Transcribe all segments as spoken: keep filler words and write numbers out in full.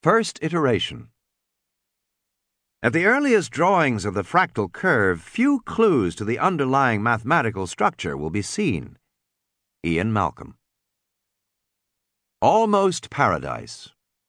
First iteration. At the earliest drawings of the fractal curve, few clues to the underlying mathematical structure will be seen. Ian Malcolm. Almost Paradise.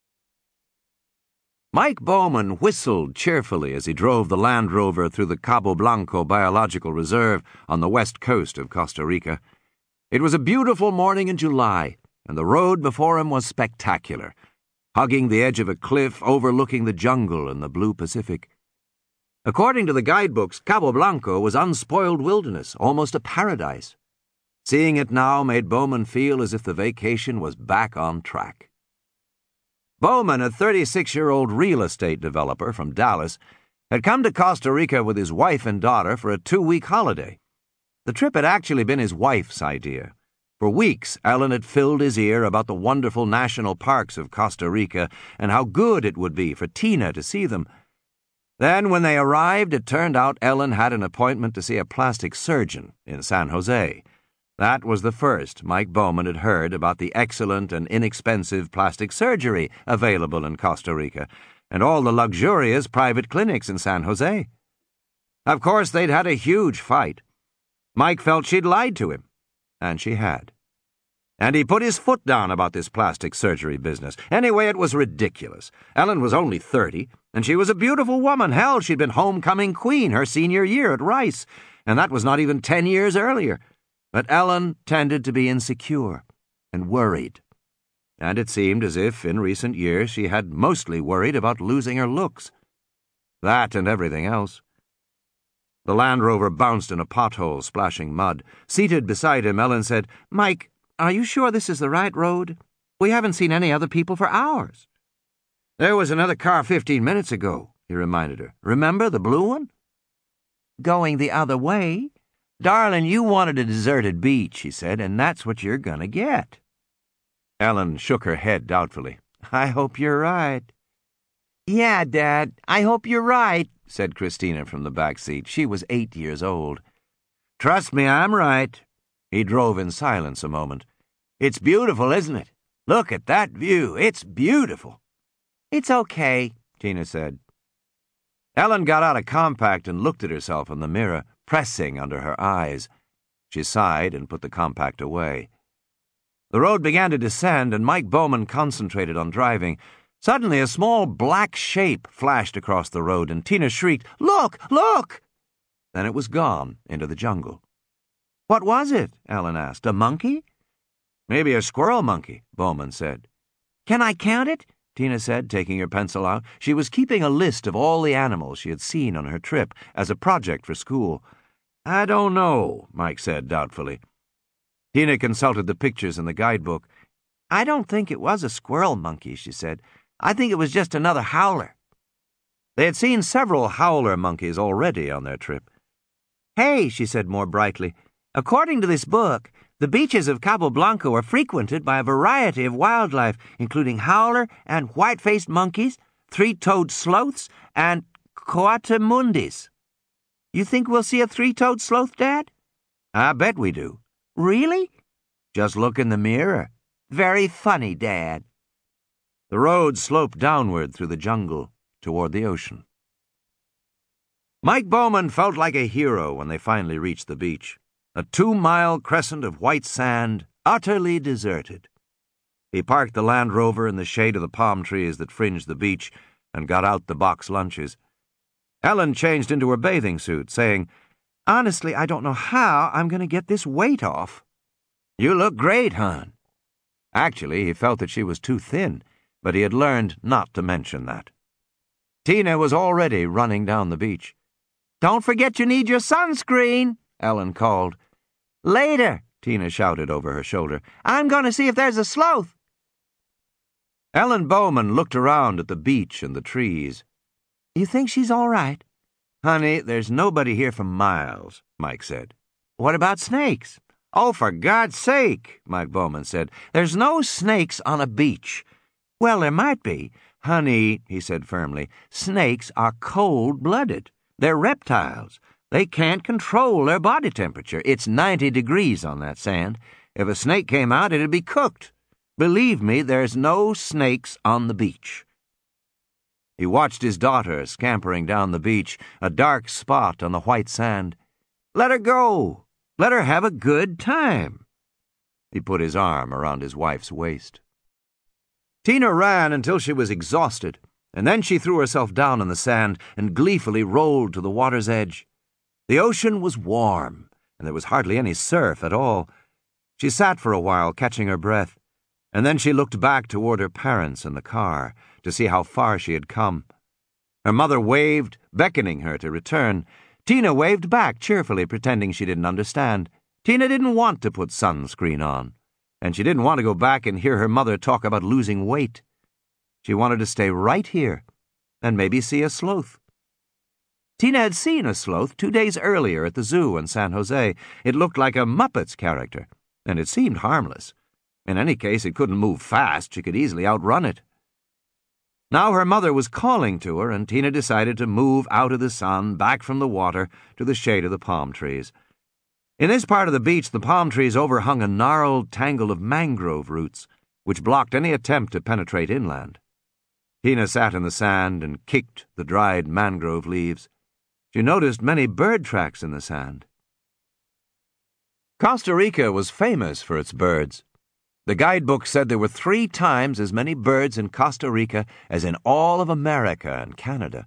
Mike Bowman whistled cheerfully as he drove the Land Rover through the Cabo Blanco Biological Reserve on the west coast of Costa Rica. It was a beautiful morning in July, and the road before him was spectacular, hugging the edge of a cliff overlooking the jungle and the blue Pacific. According to the guidebooks, Cabo Blanco was unspoiled wilderness, almost a paradise. Seeing it now made Bowman feel as if the vacation was back on track. Bowman, a thirty-six-year-old real estate developer from Dallas, had come to Costa Rica with his wife and daughter for a two-week holiday. The trip had actually been his wife's idea. For weeks, Ellen had filled his ear about the wonderful national parks of Costa Rica and how good it would be for Tina to see them. Then, when they arrived, it turned out Ellen had an appointment to see a plastic surgeon in San Jose. That was the first Mike Bowman had heard about the excellent and inexpensive plastic surgery available in Costa Rica and all the luxurious private clinics in San Jose. Of course, they'd had a huge fight. Mike felt she'd lied to him. And she had. And he put his foot down about this plastic surgery business. Anyway, it was ridiculous. Ellen was only thirty, and she was a beautiful woman. Hell, she'd been homecoming queen her senior year at Rice, and that was not even ten years earlier. But Ellen tended to be insecure and worried. And it seemed as if, in recent years, she had mostly worried about losing her looks. That and everything else. The Land Rover bounced in a pothole, splashing mud. Seated beside him, Ellen said, "Mike, are you sure this is the right road? We haven't seen any other people for hours." "There was another car fifteen minutes ago," he reminded her. "Remember the blue one?" "Going the other way? Darling, you wanted a deserted beach," he said, "and that's what you're gonna get." Ellen shook her head doubtfully. "I hope you're right." "Yeah, Dad, I hope you're right," said Christina from the back seat. She was eight years old. "Trust me, I'm right." He drove in silence a moment. "It's beautiful, isn't it? Look at that view. It's beautiful." "It's okay," Tina said. Ellen got out a compact and looked at herself in the mirror, pressing under her eyes. She sighed and put the compact away. The road began to descend, and Mike Bowman concentrated on driving. Suddenly, a small black shape flashed across the road, and Tina shrieked, "Look! Look!" Then it was gone into the jungle. "What was it?" Ellen asked. "A monkey?" "Maybe a squirrel monkey," Bowman said. "Can I count it?" Tina said, taking her pencil out. She was keeping a list of all the animals she had seen on her trip as a project for school. "I don't know," Mike said doubtfully. Tina consulted the pictures in the guidebook. "I don't think it was a squirrel monkey," she said. "I think it was just another howler." They had seen several howler monkeys already on their trip. "Hey," she said more brightly, "according to this book, the beaches of Cabo Blanco are frequented by a variety of wildlife, including howler and white-faced monkeys, three-toed sloths, and coatimundis. You think we'll see a three-toed sloth, Dad?" "I bet we do." "Really?" "Just look in the mirror." "Very funny, Dad." The road sloped downward through the jungle toward the ocean. Mike Bowman felt like a hero when they finally reached the beach, a two-mile crescent of white sand, utterly deserted. He parked the Land Rover in the shade of the palm trees that fringed the beach and got out the box lunches. Ellen changed into her bathing suit, saying, "Honestly, I don't know how I'm going to get this weight off." "You look great, hon." Actually, he felt that she was too thin, but he had learned not to mention that. Tina was already running down the beach. "Don't forget you need your sunscreen," Ellen called. "Later," Tina shouted over her shoulder. "I'm going to see if there's a sloth." Ellen Bowman looked around at the beach and the trees. "You think she's all right?" "Honey, there's nobody here for miles," Mike said. "What about snakes?" "Oh, for God's sake," Mike Bowman said. "There's no snakes on a beach." "Well, there might be." "Honey," he said firmly, "snakes are cold-blooded. They're reptiles. They can't control their body temperature. It's ninety degrees on that sand. If a snake came out, it'd be cooked. Believe me, there's no snakes on the beach." He watched his daughter scampering down the beach, a dark spot on the white sand. Let her go! Let her have a good time! He put his arm around his wife's waist. Tina ran until she was exhausted, and then she threw herself down on the sand and gleefully rolled to the water's edge. The ocean was warm, and there was hardly any surf at all. She sat for a while, catching her breath, and then she looked back toward her parents in the car to see how far she had come. Her mother waved, beckoning her to return. Tina waved back cheerfully, pretending she didn't understand. Tina didn't want to put sunscreen on, and she didn't want to go back and hear her mother talk about losing weight. She wanted to stay right here and maybe see a sloth. Tina had seen a sloth two days earlier at the zoo in San Jose. It looked like a Muppets character, and it seemed harmless. In any case, it couldn't move fast. She could easily outrun it. Now her mother was calling to her, and Tina decided to move out of the sun, back from the water, to the shade of the palm trees. In this part of the beach, the palm trees overhung a gnarled tangle of mangrove roots, which blocked any attempt to penetrate inland. Tina sat in the sand and kicked the dried mangrove leaves. She noticed many bird tracks in the sand. Costa Rica was famous for its birds. The guidebook said there were three times as many birds in Costa Rica as in all of America and Canada.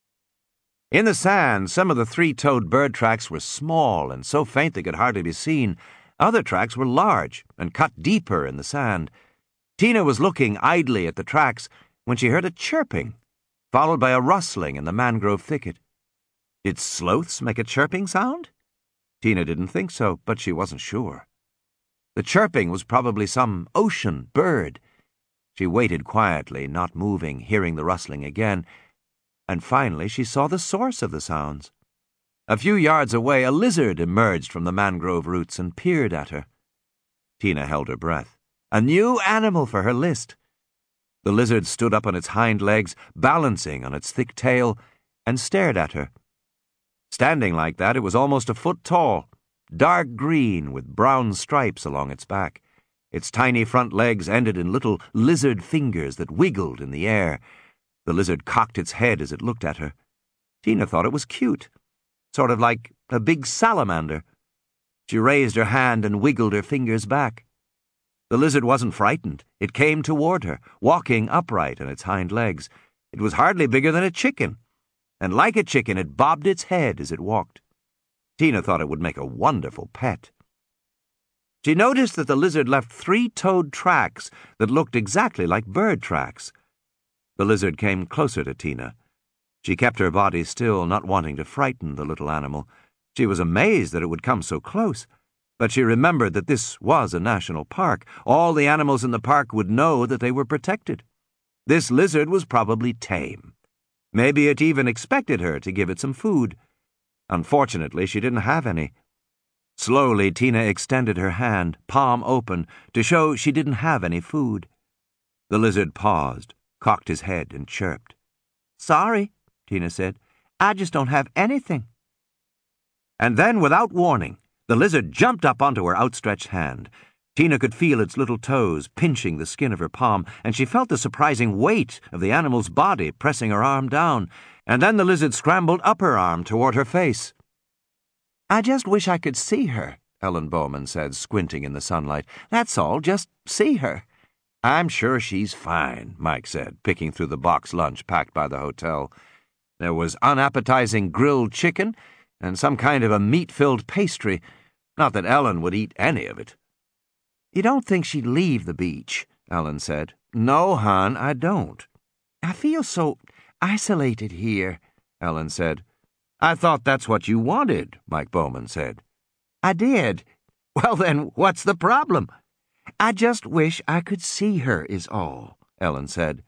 In the sand, some of the three-toed bird tracks were small and so faint they could hardly be seen. Other tracks were large and cut deeper in the sand. Tina was looking idly at the tracks when she heard a chirping, followed by a rustling in the mangrove thicket. Did sloths make a chirping sound? Tina didn't think so, but she wasn't sure. The chirping was probably some ocean bird. She waited quietly, not moving, hearing the rustling again, and finally she saw the source of the sounds. A few yards away, a lizard emerged from the mangrove roots and peered at her. Tina held her breath. A new animal for her list. The lizard stood up on its hind legs, balancing on its thick tail, and stared at her. Standing like that, it was almost a foot tall, dark green with brown stripes along its back. Its tiny front legs ended in little lizard fingers that wiggled in the air. The lizard cocked its head as it looked at her. Tina thought it was cute, sort of like a big salamander. She raised her hand and wiggled her fingers back. The lizard wasn't frightened. It came toward her, walking upright on its hind legs. It was hardly bigger than a chicken, and like a chicken it bobbed its head as it walked. Tina thought it would make a wonderful pet. She noticed that the lizard left three-toed tracks that looked exactly like bird tracks. The lizard came closer to Tina. She kept her body still, not wanting to frighten the little animal. She was amazed that it would come so close, but she remembered that this was a national park. All the animals in the park would know that they were protected. This lizard was probably tame. Maybe it even expected her to give it some food. Unfortunately, she didn't have any. Slowly, Tina extended her hand, palm open, to show she didn't have any food. The lizard paused, cocked his head, and chirped. "Sorry," Tina said. "I just don't have anything." And then, without warning, the lizard jumped up onto her outstretched hand. Tina could feel its little toes pinching the skin of her palm, and she felt the surprising weight of the animal's body pressing her arm down, and then the lizard scrambled up her arm toward her face. "I just wish I could see her," Ellen Bowman said, squinting in the sunlight. "That's all, just see her." "I'm sure she's fine," Mike said, picking through the box lunch packed by the hotel. There was unappetizing grilled chicken and some kind of a meat-filled pastry. Not that Ellen would eat any of it. "You don't think she'd leave the beach?" Ellen said. "No, hon, I don't." "I feel so isolated here," Ellen said. "I thought that's what you wanted," Mike Bowman said. "I did." "Well, then, what's the problem?" "I just wish I could see her, is all," Ellen said.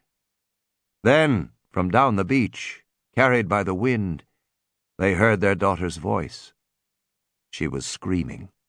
Then, from down the beach, carried by the wind, they heard their daughter's voice. She was screaming.